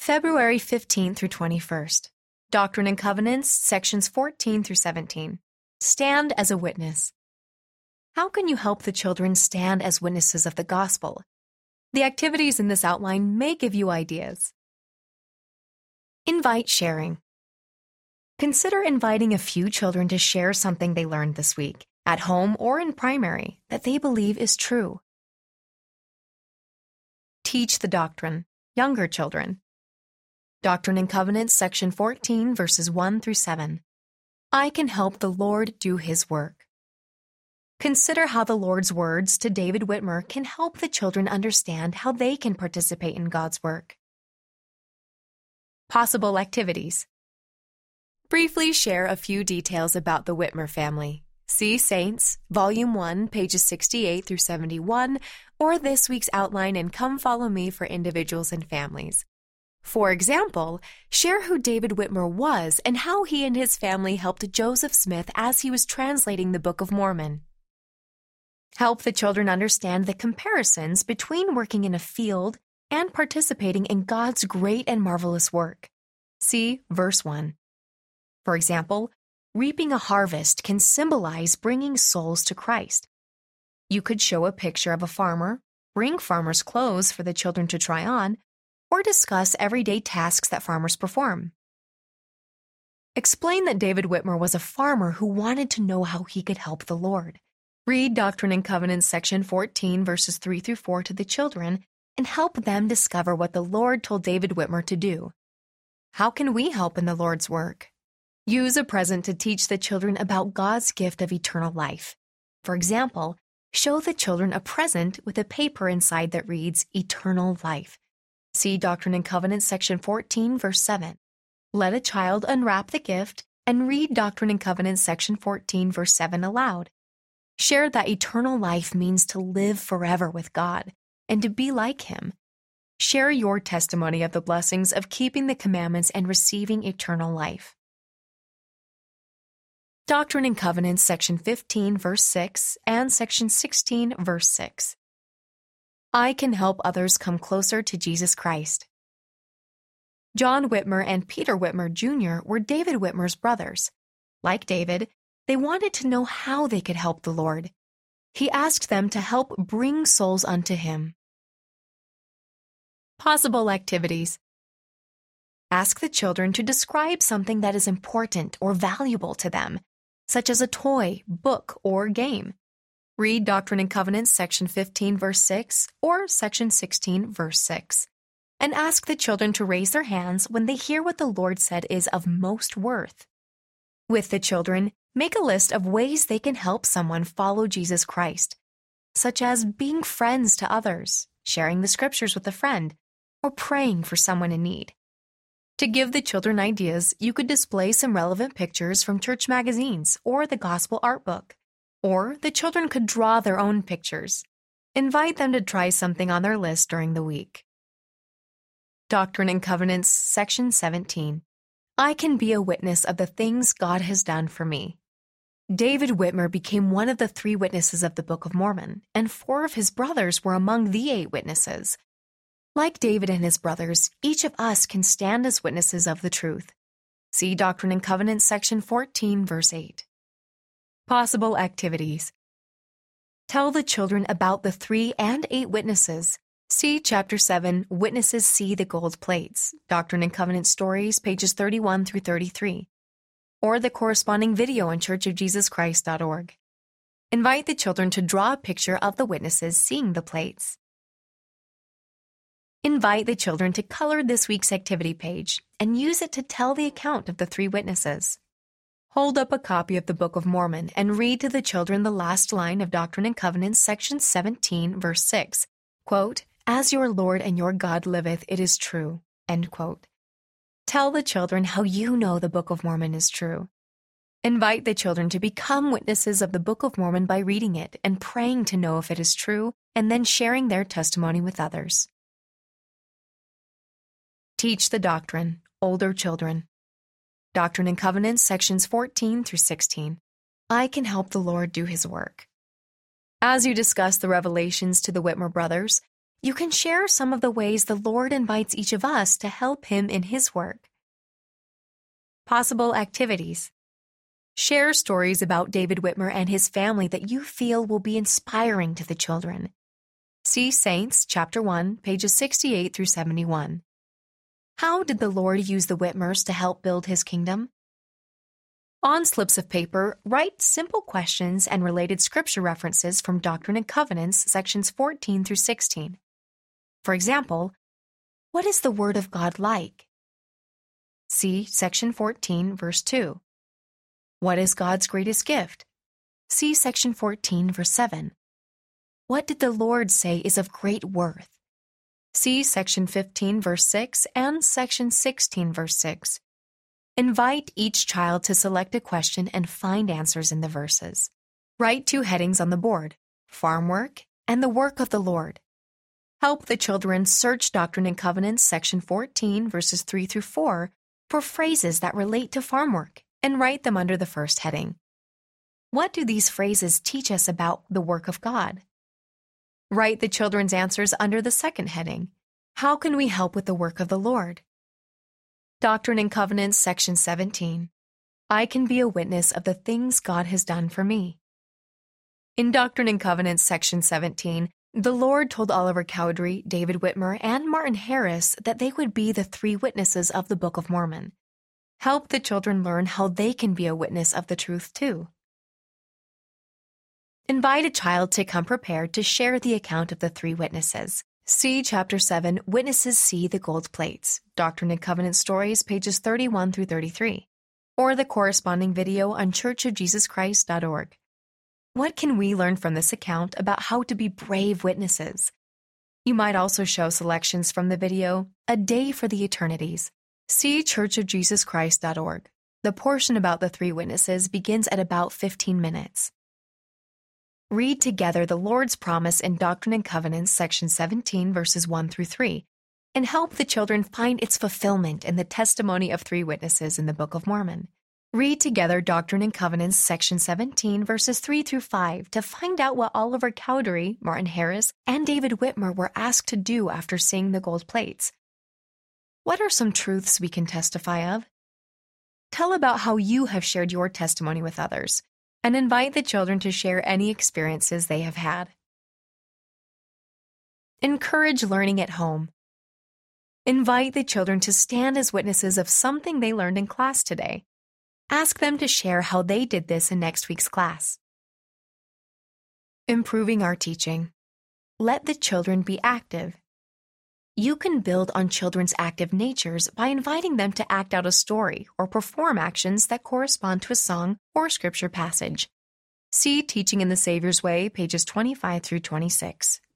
February 15th through 21st. Doctrine and Covenants, sections 14 through 17. Stand as a witness. How can you help the children stand as witnesses of the gospel? The activities in this outline may give you ideas. Invite sharing. Consider inviting a few children to share something they learned this week, at home or in primary, that they believe is true. Teach the doctrine. Younger children. Doctrine and Covenants, section 14, verses 1 through 7. I can help the Lord do His work. Consider how the Lord's words to David Whitmer can help the children understand how they can participate in God's work. Possible activities. Briefly share a few details about the Whitmer family. See Saints, Volume 1, pages 68 through 71, or this week's outline in Come Follow Me for individuals and families. For example, share who David Whitmer was and how he and his family helped Joseph Smith as he was translating the Book of Mormon. Help the children understand the comparisons between working in a field and participating in God's great and marvelous work. See verse 1. For example, reaping a harvest can symbolize bringing souls to Christ. You could show a picture of a farmer, bring farmers' clothes for the children to try on, or discuss everyday tasks that farmers perform. Explain that David Whitmer was a farmer who wanted to know how he could help the Lord. Read Doctrine and Covenants section 14, verses 3 through 4 to the children and help them discover what the Lord told David Whitmer to do. How can we help in the Lord's work? Use a present to teach the children about God's gift of eternal life. For example, show the children a present with a paper inside that reads Eternal Life. See Doctrine and Covenants section 14, verse 7. Let a child unwrap the gift and read Doctrine and Covenants section 14, verse 7 aloud. Share that eternal life means to live forever with God and to be like Him. Share your testimony of the blessings of keeping the commandments and receiving eternal life. Doctrine and Covenants section 15, verse 6 and section 16, verse 6. I can help others come closer to Jesus Christ. John Whitmer and Peter Whitmer Jr. were David Whitmer's brothers. Like David, they wanted to know how they could help the Lord. He asked them to help bring souls unto Him. Possible activities. Ask the children to describe something that is important or valuable to them, such as a toy, book, or game. Read Doctrine and Covenants section 15, verse 6, or section 16, verse 6, and ask the children to raise their hands when they hear what the Lord said is of most worth. With the children, make a list of ways they can help someone follow Jesus Christ, such as being friends to others, sharing the scriptures with a friend, or praying for someone in need. To give the children ideas, you could display some relevant pictures from church magazines or the Gospel Art Book. Or the children could draw their own pictures. Invite them to try something on their list during the week. Doctrine and Covenants, section 17. I can be a witness of the things God has done for me. David Whitmer became one of the 3 witnesses of the Book of Mormon, and 4 of his brothers were among the 8 witnesses. Like David and his brothers, each of us can stand as witnesses of the truth. See Doctrine and Covenants, section 14, verse 8. Possible activities. Tell the children about the 3 and 8 witnesses. See Chapter 7, Witnesses See the Gold Plates, Doctrine and Covenants Stories, pages 31 through 33, or the corresponding video on churchofjesuschrist.org. Invite the children to draw a picture of the witnesses seeing the plates. Invite the children to color this week's activity page and use it to tell the account of the 3 witnesses. Hold up a copy of the Book of Mormon and read to the children the last line of Doctrine and Covenants, section 17, verse 6. Quote, As your Lord and your God liveth, it is true. End quote. Tell the children how you know the Book of Mormon is true. Invite the children to become witnesses of the Book of Mormon by reading it and praying to know if it is true, and then sharing their testimony with others. Teach the doctrine, older children. Doctrine and Covenants, sections 14 through 16. I can help the Lord do His work. As you discuss the revelations to the Whitmer brothers, You can share some of the ways the Lord invites each of us to help Him in His work. Possible activities. Share stories about David Whitmer and his family that you feel will be inspiring to the children. See Saints, Chapter 1, pages 68 through 71. How did the Lord use the Whitmers to help build His kingdom? On slips of paper, write simple questions and related scripture references from Doctrine and Covenants, sections 14 through 16. For example, what is the Word of God like? See section 14, verse 2. What is God's greatest gift? See section 14, verse 7. What did the Lord say is of great worth? See section 15, verse 6 and section 16, verse 6. Invite each child to select a question and find answers in the verses. Write 2 headings on the board, farm work and the work of the Lord. Help the children search Doctrine and Covenants, section 14, verses 3 through 4, for phrases that relate to farm work, and write them under the first heading. What do these phrases teach us about the work of God? Write the children's answers under the second heading. How can we help with the work of the Lord? Doctrine and Covenants, section 17. I can be a witness of the things God has done for me. In Doctrine and Covenants, section 17, the Lord told Oliver Cowdery, David Whitmer, and Martin Harris that they would be the 3 witnesses of the Book of Mormon. Help the children learn how they can be a witness of the truth too. Invite a child to come prepared to share the account of the 3 witnesses. See Chapter 7, Witnesses See the Gold Plates, Doctrine and Covenant Stories, pages 31 through 33, or the corresponding video on churchofjesuschrist.org. What can we learn from this account about how to be brave witnesses? You might also show selections from the video, A Day for the Eternities. See churchofjesuschrist.org. The portion about the 3 witnesses begins at about 15 minutes. Read together the Lord's promise in Doctrine and Covenants, section 17, verses 1 through 3, and help the children find its fulfillment in the testimony of 3 witnesses in the Book of Mormon. Read together Doctrine and Covenants, section 17, verses 3 through 5, to find out what Oliver Cowdery, Martin Harris, and David Whitmer were asked to do after seeing the gold plates. What are some truths we can testify of? Tell about how you have shared your testimony with others, and invite the children to share any experiences they have had. Encourage learning at home. Invite the children to stand as witnesses of something they learned in class today. Ask them to share how they did this in next week's class. Improving our teaching. Let the children be active. You can build on children's active natures by inviting them to act out a story or perform actions that correspond to a song or scripture passage. See Teaching in the Savior's Way, pages 25 through 26.